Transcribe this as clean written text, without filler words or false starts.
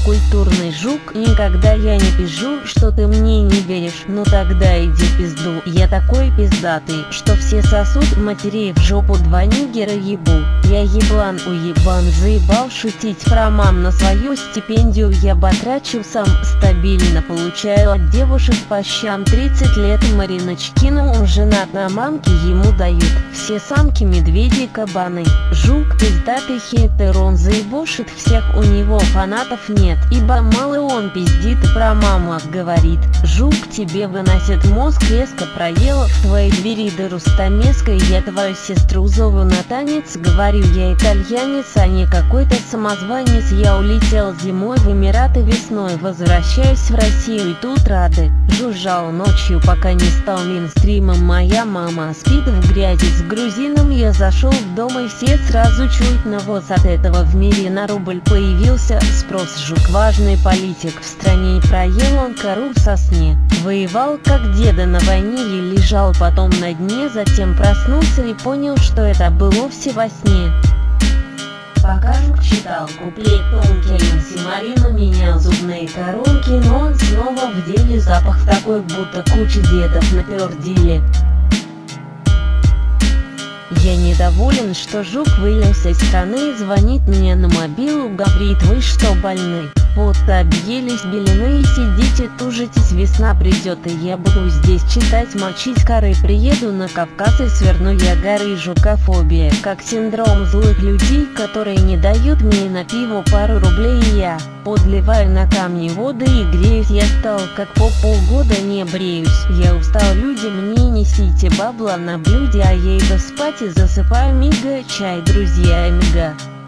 культурный жук. Никогда я не пизжу, что ты мне не веришь. Ну тогда иди в пизду. Я такой пиздатый, что все сосут, матерей в жопу два нигера ебу. Я еблан уебан, заебал шутить про мам. На свою стипендию я батрачу сам, стабильно получаю от девушек по щам. 30 лет Мариночки, но он женат на мамке, ему дают все самки, медведи, кабаны. Жук пиздатый хейтер, он заебошит всех, у него фанатов нет, ибо мало он пиздит про маму говорит. Жук, тебе выносит мозг, резко проел в твоей двери дыру стамеской. Я твою сестру зову на танец, говорю я итальянец, а не какой-то самозванец. Я улетел зимой в Эмираты, весной возвращаюсь в Россию, и тут рады. Жужжал ночью, пока не стал мейнстримом. Моя мама спит в грязи с грузином. Я зашел в дом, и все сразу чуют навоз от этого. В мире на рубль появился спрос. Жук важный политик в стране, и проел он кору в сосне. Воевал как деда на войне, и лежал потом на дне. Затем проснулся и понял, что это было все во сне. Пока Жук читал куплет тонкий, Марина менял зубные коронки, но он снова в деле. Запах такой, будто куча дедов напердили. Я недоволен, что Жук вылился из страны, звонит мне на мобилу, говорит: вы что, больны? Вот объелись белины и сидите тужитесь, весна придет, и я буду здесь читать, мочить коры. Приеду на Кавказ и сверну я горы. Жукофобия, как синдром злых людей, которые не дают мне на пиво пару рублей. Я подливаю на камни воды и греюсь. Я стал как по полгода не бреюсь. Я устал, люди, мне несите бабла на блюде, а я иду спать и засыпаю мига. Чай, друзья, мига.